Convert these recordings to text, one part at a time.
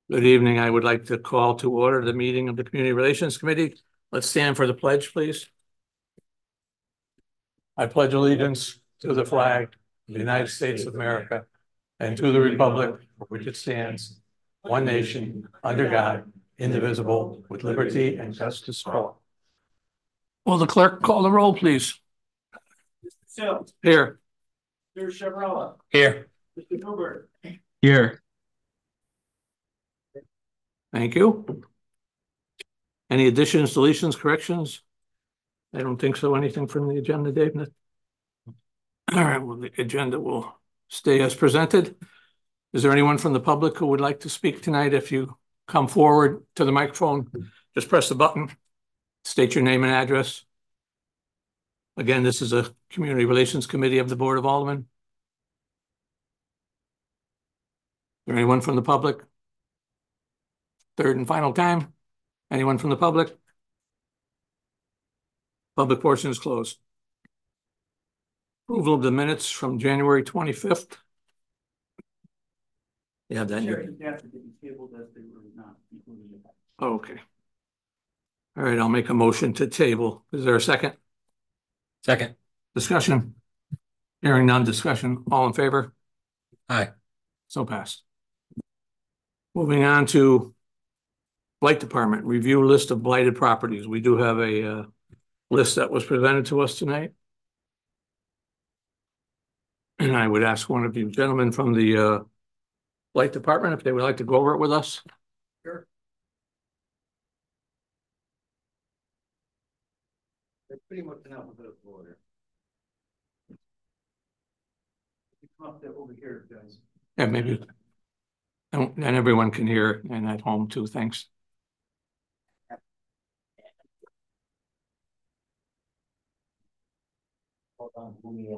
Good evening. I would like to call to order the meeting of the Community Relations Committee. Let's stand for the pledge, please. I pledge allegiance to the flag of the United States of America and to the republic for which it stands, one nation, under God, indivisible, with liberty and justice for all. Will the clerk call the roll, please? Mr. Sills. Here. Mr. Chavarella. Here. Mr. Gilbert. Here. Thank you. Any additions, deletions, corrections? I don't think so. Anything from the agenda, Dave? All right, well, the agenda will stay as presented. Is there anyone from the public who would like to speak tonight? If you come forward to the microphone, just press the button, state your name and address. Again, this is a Community Relations Committee of the Board of Aldermen. Is there anyone from the public? Third and final time. Anyone from the public? Public portion is closed. Approval of the minutes from January 25th. You have that here? Oh, okay. All right, I'll make a motion to table. Is there a second? Second. Discussion? Hearing none, discussion. All in favor? Aye. So passed. Moving on to Blight Department, review list of blighted properties. We do have a list that was presented to us tonight. And I would ask one of you gentlemen from the Blight Department if they would like to go over it with us. Sure. They're pretty much in alphabetical order. You come up there over here, guys. Yeah, maybe. And everyone can hear and at home too. Thanks. Hold on,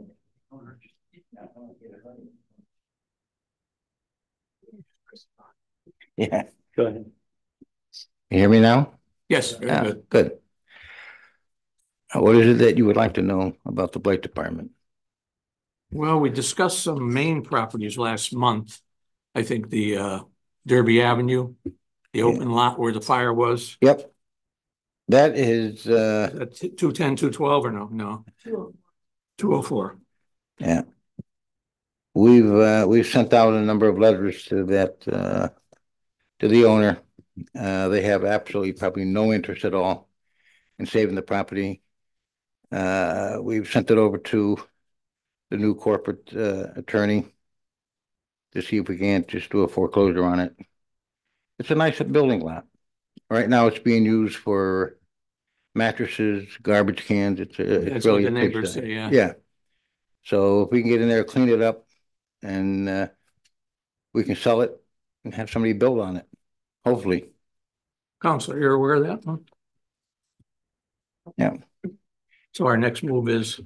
Yeah. Go ahead. You hear me now? Yes, very good. Good. What is it that you would like to know about the Blight Department? Well, we discussed some main properties last month. I think the Derby Avenue, the open lot where the fire was. Yep. That is 210, 212 or no? No. 204. Yeah. We've sent out a number of letters to that to the owner. They have absolutely probably no interest at all in saving the property. We've sent it over to the new corporate attorney to see if we can't just do a foreclosure on it. It's a nice building lot. Right now it's being used for mattresses, garbage cans. It's really what the neighbors say, yeah. Yeah. So if we can get in there, clean it up, and we can sell it and have somebody build on it, hopefully. Counselor, you're aware of that one? Yeah. So our next move is?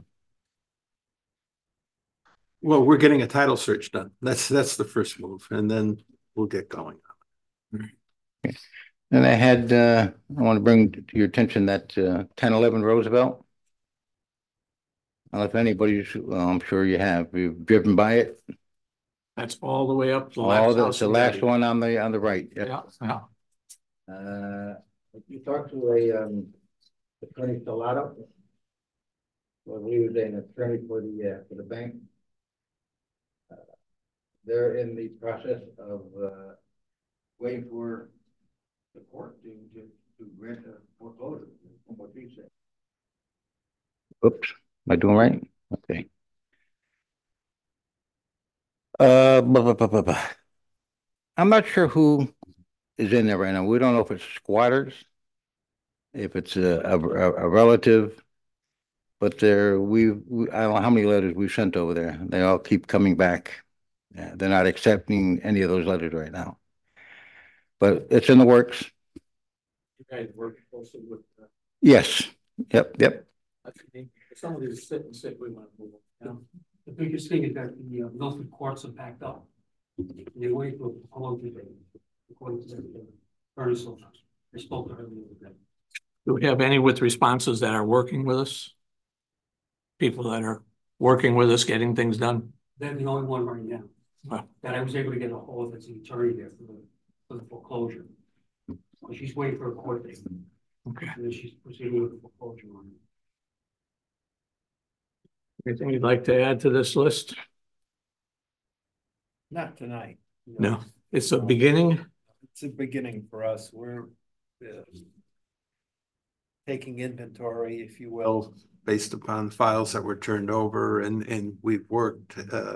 Well, we're getting a title search done. That's the first move, and then we'll get going. Okay. And I want to bring to your attention that 1011 Roosevelt. I don't know if anybody's, well, I'm sure you have. You've driven by it. That's all the way up. The last one on the right. Yep. Yeah. Yeah. You talked to a attorney Salato. Well, he was an attorney for the bank. They're in the process of waiting for the court to grant a foreclosure, from what he said. Oops, am I doing right? Okay. I'm not sure who is in there right now. We don't know if it's squatters, if it's a relative, but I don't know how many letters we've sent over there. They all keep coming back. Yeah, they're not accepting any of those letters right now, but it's in the works. You guys work closely with. Yes. Yep. Somebody was sit and say we want to move on. The biggest thing is that the Milford courts are backed up. They wait for how long do they, according to the furnace officers. I spoke to her the other day. Do we have any with responses that are working with us? People that are working with us, getting things done? They're the only one right now. Wow. That I was able to get a hold of. That's the attorney there for for the foreclosure. So she's waiting for a court date, Okay. and then she's proceeding with the foreclosure on it. Anything you'd like to add to this list? Not tonight. No, it's a beginning. It's a beginning for us. We're taking inventory, if you will. Well, based upon files that were turned over and we've worked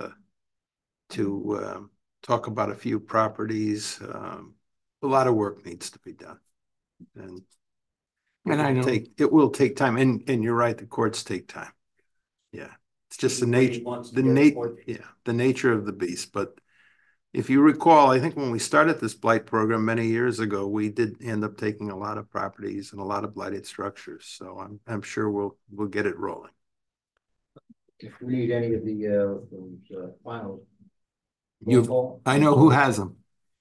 to talk about a few properties. A lot of work needs to be done. And I know, it will take time, and you're right, the courts take time. Yeah, it's just the nature, the nature of the beast. But if you recall, I think when we started this blight program many years ago, we did end up taking a lot of properties and a lot of blighted structures. So I'm sure we'll get it rolling. If we need any of those files. I know who has them.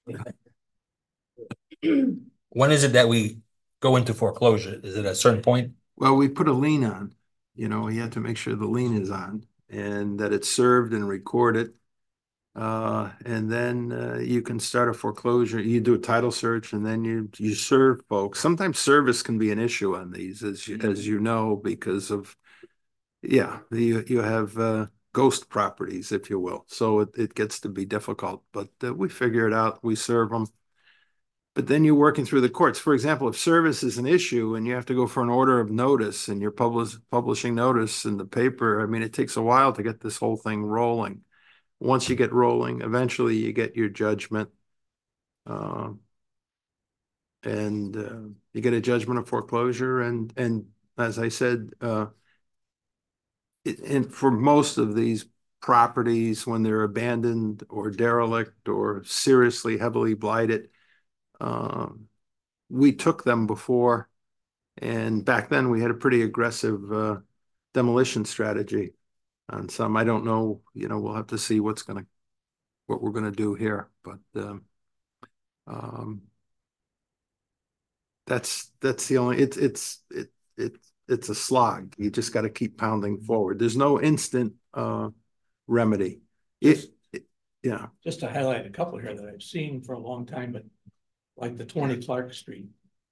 When is it that we go into foreclosure? Is it at a certain point? Well, we put a lien on, we have to make sure the lien is on and that it's served and recorded. And then you can start a foreclosure. You do a title search and then you serve folks. Sometimes service can be an issue on these, as you know, because of, you have ghost properties, if you will. So it gets to be difficult, but we figure it out. We serve them. But then you're working through the courts. For example, if service is an issue and you have to go for an order of notice and you're publishing notice in the paper, I mean, it takes a while to get this whole thing rolling. Once you get rolling, eventually you get your judgment. And you get a judgment of foreclosure. And as I said, and for most of these properties, when they're abandoned or derelict or seriously heavily blighted, we took them before, and back then we had a pretty aggressive demolition strategy on some. I don't know, we'll have to see what we're gonna do here, but that's the only. It's a slog. You just got to keep pounding forward. There's no instant remedy. Yeah. just to highlight a couple here that I've seen for a long time, but like the 20 Clark Street.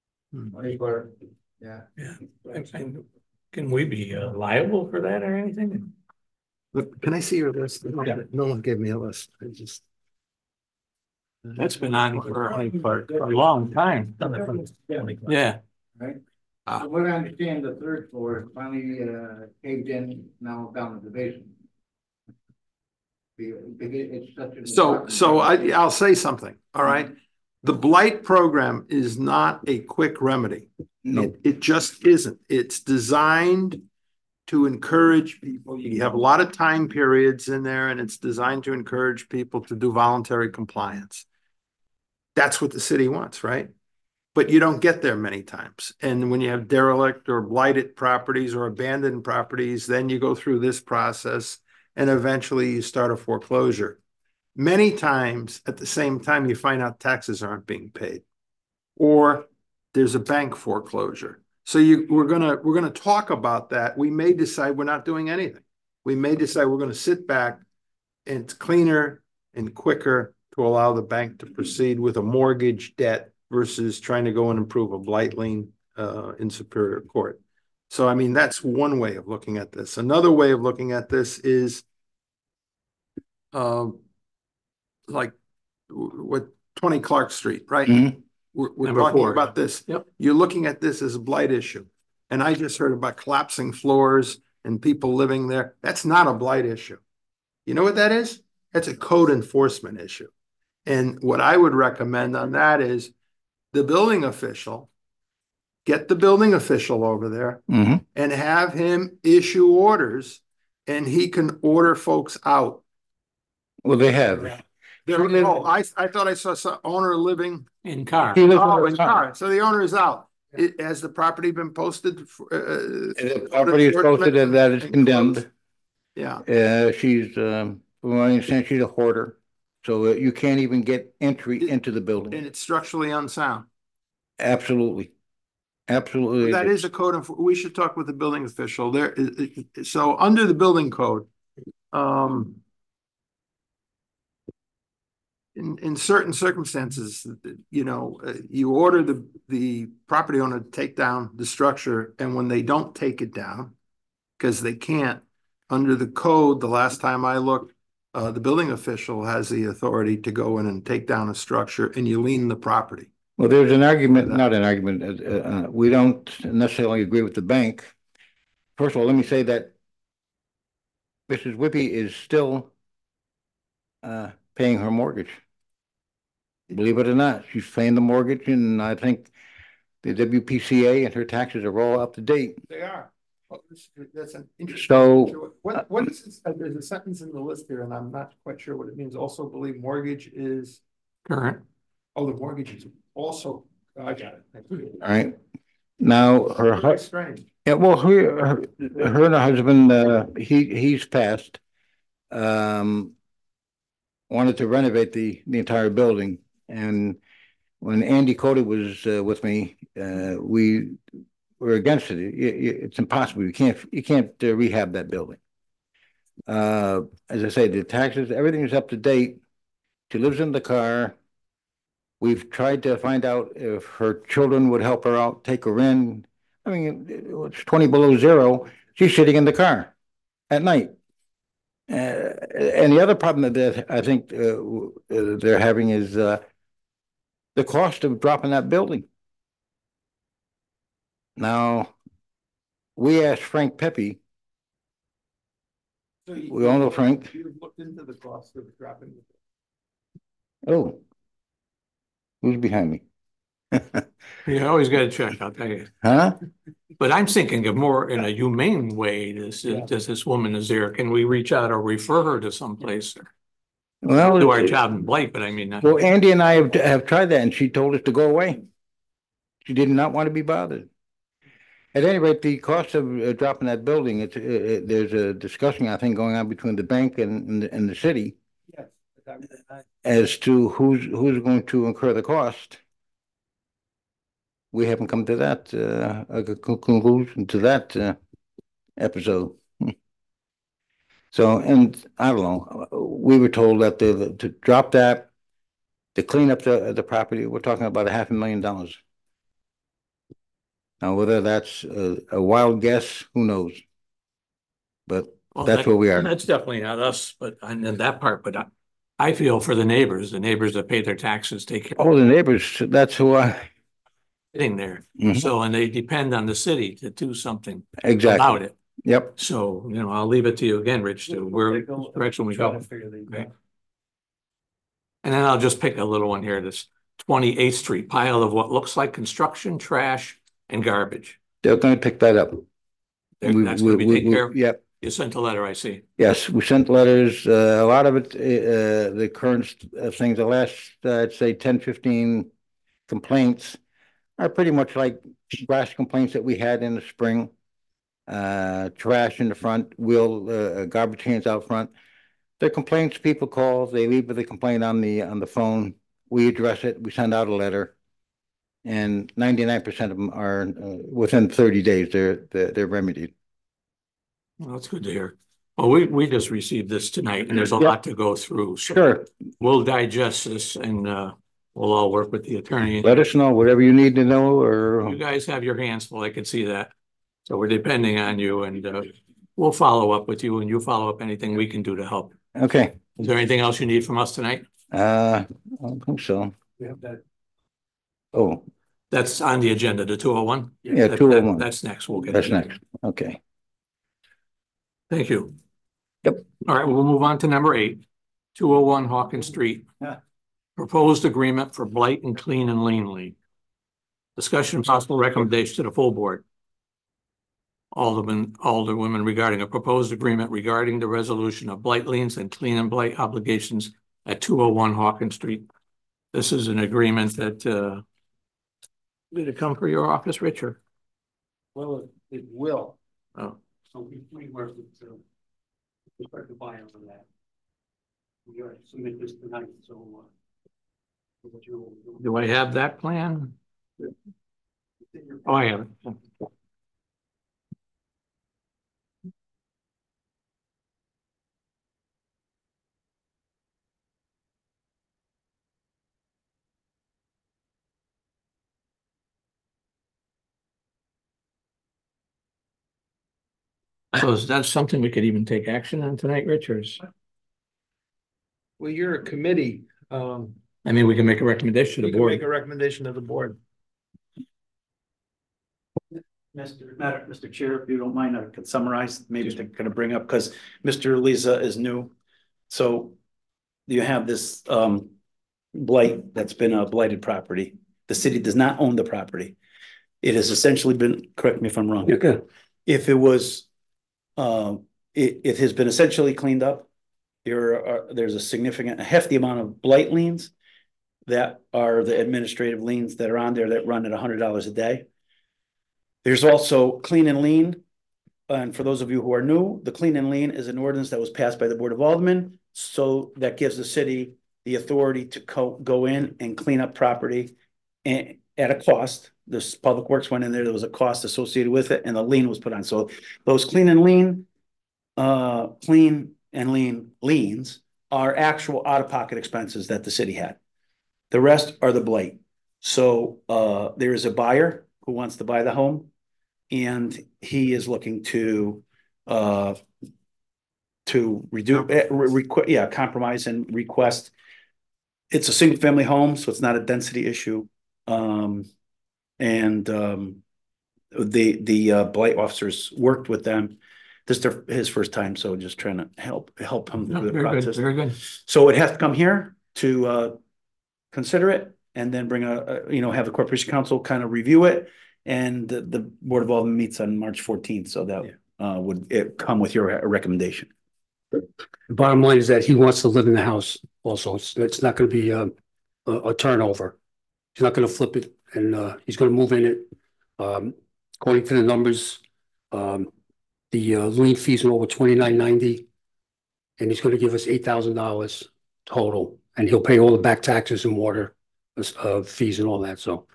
Yeah. Can we be liable for that or anything? Look, can I see your list? No one gave me a list. That's been on for a long time. Yeah. Right. From what I understand, the third floor is finally caved in, now down to the basement. It's such So I'll say something. All right. The blight program is not a quick remedy. No. It just isn't. It's designed to encourage people. You have a lot of time periods in there, and it's designed to encourage people to do voluntary compliance. That's what the city wants, right? But you don't get there many times. And when you have derelict or blighted properties or abandoned properties, then you go through this process and eventually you start a foreclosure. Many times at the same time, you find out taxes aren't being paid or there's a bank foreclosure. So we're gonna talk about that. We may decide we're not doing anything. We may decide we're gonna sit back, and it's cleaner and quicker to allow the bank to proceed with a mortgage debt versus trying to go and improve a blight lien in Superior Court. So, I mean, that's one way of looking at this. Another way of looking at this is like what 20 Clark Street, right? Mhm. We're Number talking 4. about this. Yep. You're looking at this as a blight issue. And I just heard about collapsing floors and people living there. That's not a blight issue. You know what that is? That's a code enforcement issue. And what I would recommend on that is the building official, get the building official over there Mhm. and have him issue orders, and he can order folks out. Well, they have. I thought I saw some owner living. In car. He lives Oh, in in a car. car. So the owner is out. Has the property been posted? The property is posted and that is condemned. Yeah. She's, from what I understand, she's a hoarder. So you can't even get entry into the And building. it's structurally unsound. Absolutely. Absolutely. That is a code. We should talk with the building official there. So under the building code, in certain circumstances, you order the property owner to take down the structure, and when they don't take it down, because they can't, under the code, the last time I looked, the building official has the authority to go in and take down a structure, and you lien the property. Well, there's an argument, not an argument, we don't necessarily agree with the bank. First of all, let me say that Mrs. Whippy is still paying her mortgage. Believe it or not, she's paying the mortgage, and I think the WPCA and her taxes are all up to date. They are. Well, that's an interesting. So What is this? There's a sentence in the list here, and I'm not quite sure what it means. Also believe mortgage is, Current. the mortgage is also, I got it. Thank you. all right, now Very strange. yeah, well, her and her husband, he's passed. Wanted to renovate the entire building, and when Andy Cody was with me, we were against it. It's impossible. You can't rehab that building. As I say, the taxes, everything is up to date. She lives in the car. We've tried to find out if her children would help her out, take her in. I mean, it's 20 below zero. She's sitting in the car at night. And the other problem that I think they're having is the cost of dropping that building. Now, we asked Frank Pepe. So We all know Frank. You've looked into the cost of dropping. Oh, who's behind me? You always got to check, I'll tell you. Huh? But I'm thinking of more in a humane way. Does this woman is there? Can we reach out or refer her to someplace? Well, Do our job in Blight, but I mean. well, Andy and I have tried that, and she told us to go away. She did not want to be bothered. At any rate, the cost of dropping that building, there's a discussion, I think, going on between the bank and the city Yes. as to who's going to incur the cost. We haven't come to that a conclusion to that episode. So, and I don't know, we were told that to drop that, to clean up the property, we're talking about $500,000. Now, whether that's a wild guess, who knows? But Well, that's where we are. That's definitely not us, but in that part, but I feel for the neighbors that pay their taxes, take care of Oh, the neighbors, that's who sitting there. Mhm. So, and they depend on the city to do something exactly. about it. Yep. So, I'll leave it to you again, Rich, to where direction we Try go. to figure these Okay. out. And then I'll just pick a little one here, this 28th Street pile of what looks like construction, trash and garbage. They're going to pick that up. That's going to be taken care of. Yep. You sent a letter, I see. Yes, we sent letters, a lot of it, the current things, the last, I'd say 10, 15 complaints are pretty much like grass complaints that we had in the spring. Trash in the front, garbage cans out front. The complaints, people call, they leave the complaint on the phone. We address it, we send out a letter. And 99% of them are within 30 days, they're remedied. Well, that's good to hear. Well, we just received this tonight and there's a Yep. lot to go through. So Sure, we'll digest this and we'll all work with the attorney. let us know whatever you need to know You or, guys have your hands full. I can see that. So we're depending on you and we'll follow up with you and you follow up anything we can do to help. okay. Is there anything else you need from us tonight? I don't think so. We have that. Oh, That's on the agenda, the 201? yeah, 201. That's next. We'll get That's to that. next. Okay. Thank you. Yep. All right, we'll move on to number 8, 201 Hawkins Street. Yeah. Proposed agreement for Blight and Clean and Lean League. Discussion and possible recommendation to the full board. Alderwomen regarding a proposed agreement regarding the resolution of blight liens and clean and blight obligations at 201 Hawkins Street. This is an agreement that did it come for your office, Richard? Well, it will. Oh, So we work with, we start to buy on that. We are submit this tonight, so, what you. do I have that plan? Oh, I have it. So is that something we could even take action on tonight, Rich, or Well, you're a committee. I mean, we can make a recommendation to You the can make board. a recommendation to the board. Mr. Chair, if you don't mind, I could summarize, maybe to kind of bring up, because Mr. Lisa is new. So you have this blight that's been a blighted property. The city does not own the property. It has essentially been, correct me if I'm wrong. Okay. If it was, it has been essentially cleaned up. There's a hefty amount of blight liens that are the administrative liens that are on there that run at $100 a day. There's also clean and lien. And for those of you who are new, the clean and lien is an ordinance that was passed by the Board of Aldermen. So that gives the city the authority to go in and clean up property and at a cost. This Public Works went in there was a cost associated with it, and the lien was put on. So those clean and lien liens are actual out-of-pocket expenses that the city had. The rest are the blight. So there is a buyer who wants to buy the home, and he is looking to reduce, compromise and request. It's a single family home, so it's not a density issue. The blight officers worked with them. This is his first time, so just trying to help him No, through the very good, process. very good. So it has to come here to consider it, and then bring have the Corporation Council kind of review it. And the Board of Aldermen meets on March 14th, so that would it come with your recommendation. The bottom line is that he wants to live in the house also. It's not going to be a turnover. He's not going to flip it, and he's going to move in it. According to the numbers, the lien fees are over $29.90, and he's going to give us $8,000 total, and he'll pay all the back taxes and water fees and all that. So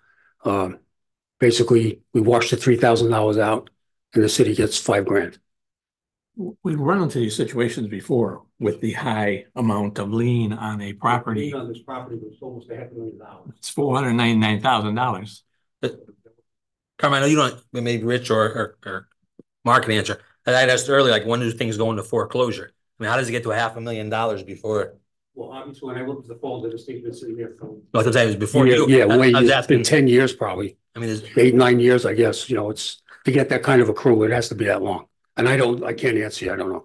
basically, we wash the $3,000 out, and the city gets $5,000. We've run into these situations before with the high amount of lien on a property. Lien on this property was almost $500,000. It's $499,000. Carmen, I know you don't, maybe Rich or Mark can answer. And I asked earlier, like, when do things go into foreclosure? I mean, how does it get to $500,000 before? Well, obviously, when I looked at the folder, this thing's been sitting there for. Well, I'm saying it was before you. Yeah, I way, was it's asking. been 10 years probably, I mean, there's, 8, 9 years, I guess. You know, it's to get that kind of accrual, it has to be that long. And I can't answer you. I don't know.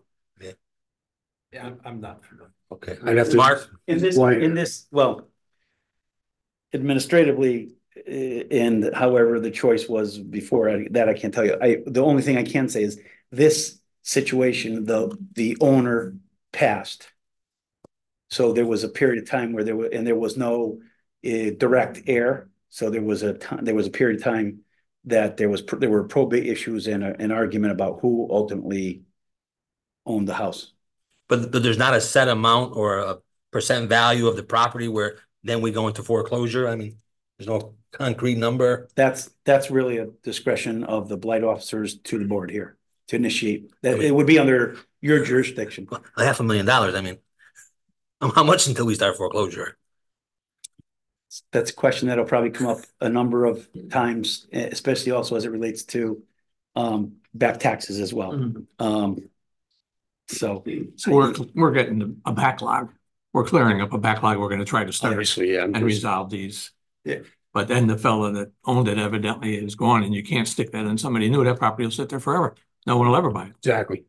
Yeah, I'm not familiar. okay. I'd have to. Mark? Well, administratively, and however the choice was before that, I can't tell you. The only thing I can say is this situation, the owner passed. So there was a period of time where there was no direct heir. So there was a period of time that there were probate issues and an argument about who ultimately owned the house. But there's not a set amount or a percent value of the property where then we go into foreclosure? I mean, there's no concrete number. That's really a discretion of the blight officers to the board here to initiate. That mean, it would be under your jurisdiction. $500,000, I mean, how much until we start foreclosure? That's a question that'll probably come up a number of times, especially also as it relates to back taxes as well. Mhm. So we're getting a backlog. We're clearing up a backlog. We're going to try to start Obviously, yeah. and resolve these. Yeah. But then the fellow that owned it evidently is gone, and you can't stick that on somebody new. That property will sit there forever. No one will ever buy it. Exactly.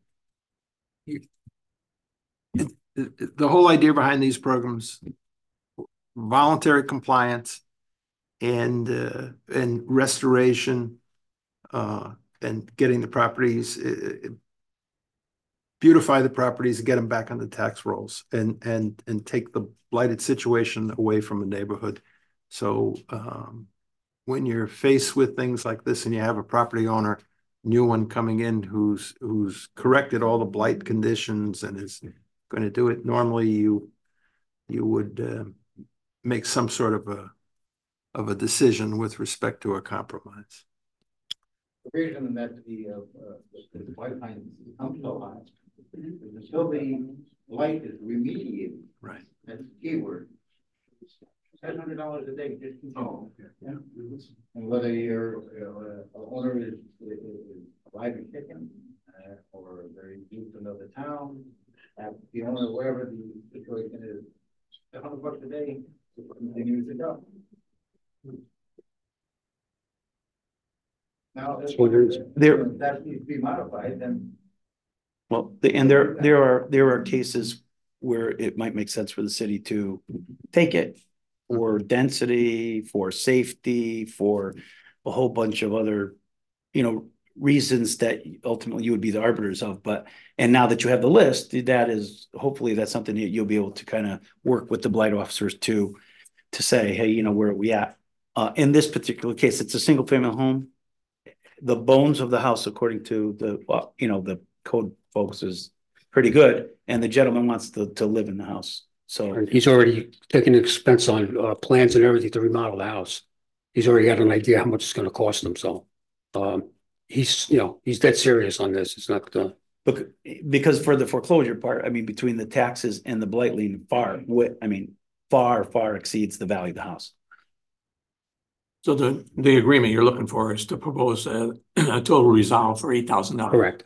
The whole idea behind these programs, voluntary compliance and restoration, and getting the properties, beautify the properties, get them back on the tax rolls, and take the blighted situation away from the neighborhood. So when you're faced with things like this and you have a property owner, new one coming in who's corrected all the blight conditions and is going to do it, normally you would make some sort of a decision with respect to a compromise. The reason that the white pine comes so high is until the light is remediated. Right. That's the key word. $700 a day just to yeah. And whether your owner is alive and kicking or gentleman, wherever the situation is, $100 a day, continues to go. Now, if that needs to be modified, then. Well, there are cases where it might make sense for the city to take it for density, for safety, for a whole bunch of other, reasons that ultimately you would be the arbiters of, and now that you have the list, hopefully that's something that you'll be able to kind of work with the blight officers to say, hey, where are we at? In this particular case, it's a single family home. The bones of the house, according to the code folks, is pretty good, and the gentleman wants to live in the house. So And he's already taken expense on plans and everything to remodel the house. He's already got an idea how much it's going to cost him. So he's dead serious on this. It's not because for the foreclosure part, I mean, between the taxes and the blight lien, far exceeds the value of the house. So the agreement you're looking for is to propose a total resolve for $8,000. correct.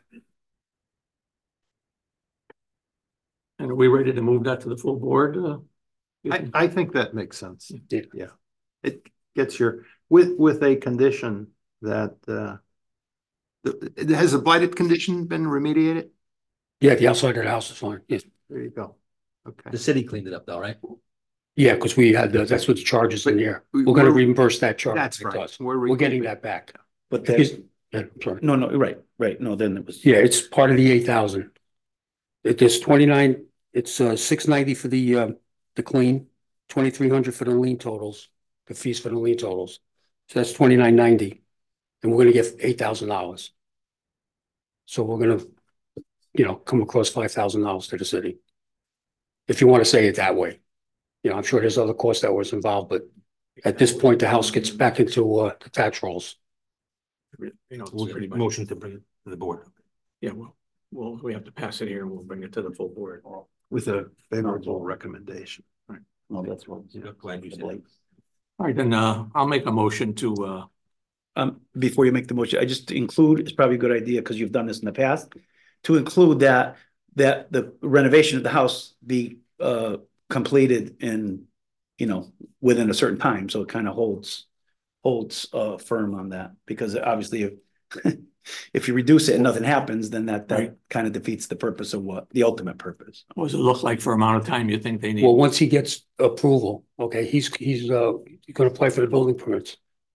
And are we ready to move that to the full board? I think that makes sense. Yeah. Yeah. It gets with a condition that, has the blighted condition been remediated? Yeah, the outside of the house is fine. Yes. There you go. Okay. The city cleaned it up though, right? Yeah, because we had that's what the charge is in there. We're going to reimburse that charge. That's to right. us. We're getting that back. But Yeah, I'm sorry. no, right. No, then it was. Yeah, it's part of the 8,000. There's 29. It's 690 for the clean, 2,300 for the lien totals, the fees for the lien totals. So that's 2,990, and we're going to get $8,000. So we're going to, come across $5,000 to the city, if you want to say it that way. I'm sure there's other costs that was involved, but at this point, the house gets back into the tax rolls. Motion to bring it to the board. Yeah, we have to pass it here and we'll bring it to the full board. With a favorable recommendation. No, that's what. Glad you said it. All right, then I'll make a motion to Before you make the motion, I just include, it's probably a good idea because you've done this in the past, to include that the renovation of the house be completed in, within a certain time. So it kind of holds firm on that, because obviously if you reduce it and nothing happens, then that Right. kind of defeats the purpose of what the ultimate purpose. what does it look like for amount of time you think they need? Well, once he gets approval, okay, he's going to apply for the building permits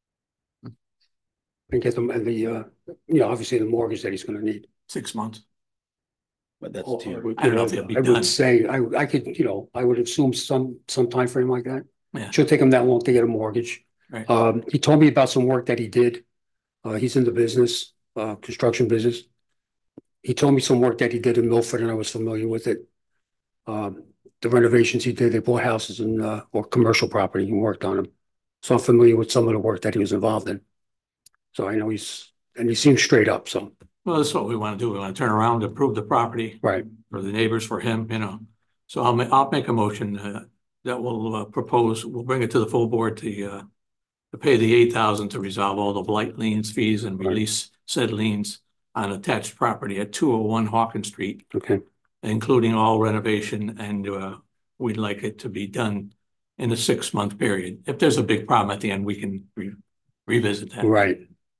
and get them, and the obviously the mortgage that he's going to need. 6 months. But that's Oh, to you. I don't know if it'll be I done. would say I could, I would assume some time frame like that. Yeah. Shouldn't take him that long to get a mortgage. Right. He told me about some work that he did. He's in the business, construction business. He told me some work that he did in Milford, and I was familiar with it. The renovations he did, they bought houses or commercial property and worked on them. So I'm familiar with some of the work that he was involved in. So I know he seems straight up. So Well, that's what we want to do. We want to turn around, approve the property right. for the neighbors, for him, So I'll make a motion that will propose, we'll bring it to the full board to pay the $8,000 to resolve all the blight liens, fees, and Right. release said liens on attached property at 201 Hawkins Street, Okay. including all renovation, and we'd like it to be done in a 6-month period. If there's a big problem at the end, we can revisit that. Right.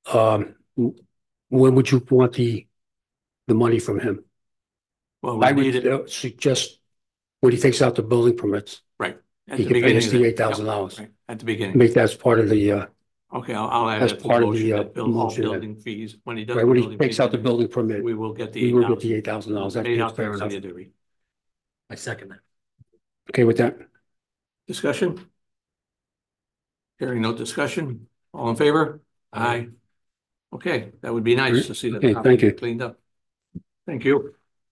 When would you want the money from him? Well, we I need would it suggest when he takes out the building permits, at he the can pay beginning. us of the the- $8,000. Right, at the beginning. Make that as part of the, Okay, I'll add As it to the part of the, motion, that all motion that- building fees, when he does. right, the when he building takes fees, out the building permit, we will get the we will get the $8,000. $8,000. That's Paid out fair to enough. subsidiary. I second that. Okay with that? Discussion? Hearing no discussion, all in favor? Aye. Okay, that would be nice to see that. Okay, property thank you. Cleaned up. Thank you.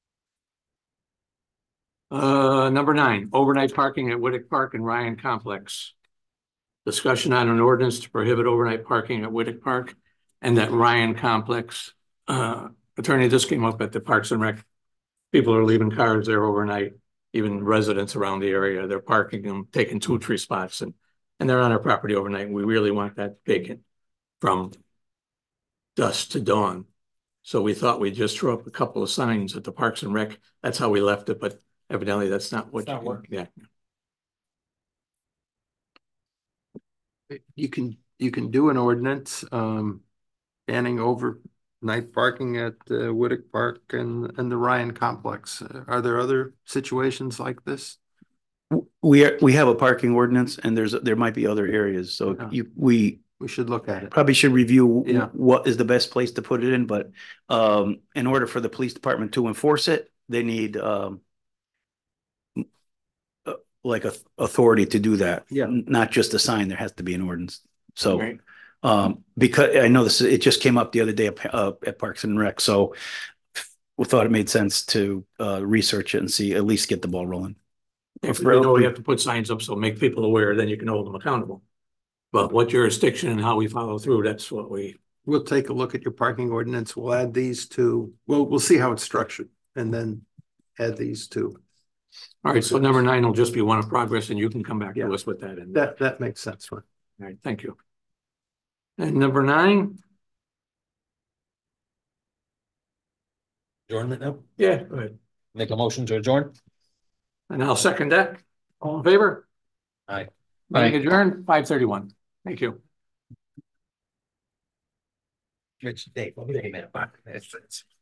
Number 9, overnight parking at Whittick Park and Ryan Complex. Discussion on an ordinance to prohibit overnight parking at Whittick Park and that Ryan Complex. Attorney, this came up at the Parks and Rec. People are leaving cars there overnight, even residents around the area. They're parking them, taking 2 or 3 spots, and they're on our property overnight. We really want that vacant from dusk to dawn. So we thought we'd just throw up a couple of signs at the Parks and Rec. That's how we left it. But evidently that's not what It's not you, working. yeah. You can do an ordinance, banning overnight parking at Whittick Park and the Ryan Complex. Are there other situations like this? We have a parking ordinance and there might be other areas, so Yeah. we We should look at it. probably should review Yeah. what is the best place to put it in, but in order for the police department to enforce it, they need like authority to do that. Yeah. Not just a sign, there has to be an ordinance. So Right. because I know it just came up the other day at Parks and Rec, so we thought it made sense to research it and see, at least get the ball rolling. If you know we have to put signs up, so make people aware, then you can hold them accountable. But what jurisdiction and how we follow through, that's what We'll take a look at your parking ordinance. We'll add these to, we'll see how it's structured and then add these two. all right, so number 9 will just be one of progress and you can come back Yeah. to us with that. And That makes sense. Right? all right, thank you. And number 9, Adjournment now? yeah, go ahead. Make a motion to adjourn? And I'll second that. All in favor? Aye. Meeting adjourned, 5:31. Thank you. Rich, Dave, let me take a minute.